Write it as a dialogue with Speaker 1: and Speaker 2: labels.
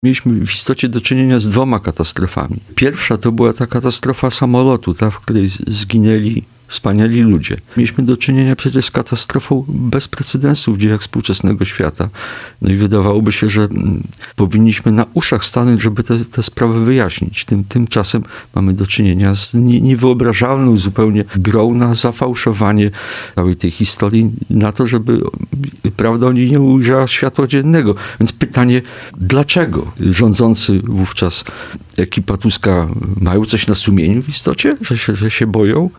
Speaker 1: Mieliśmy w istocie do czynienia z 2 katastrofami. Pierwsza to była ta katastrofa samolotu, ta, w której zginęli wspaniali ludzie. Mieliśmy do czynienia przecież z katastrofą bez precedensu w dziejach współczesnego świata. No i wydawałoby się, że powinniśmy na uszach stanąć, żeby te sprawy wyjaśnić. Tymczasem mamy do czynienia z niewyobrażalną zupełnie grą na zafałszowanie całej tej historii, na to, żeby prawda o niej nie ujrzała światła dziennego. Więc pytanie, dlaczego rządzący wówczas ekipa Tuska mają coś na sumieniu w istocie, że się boją?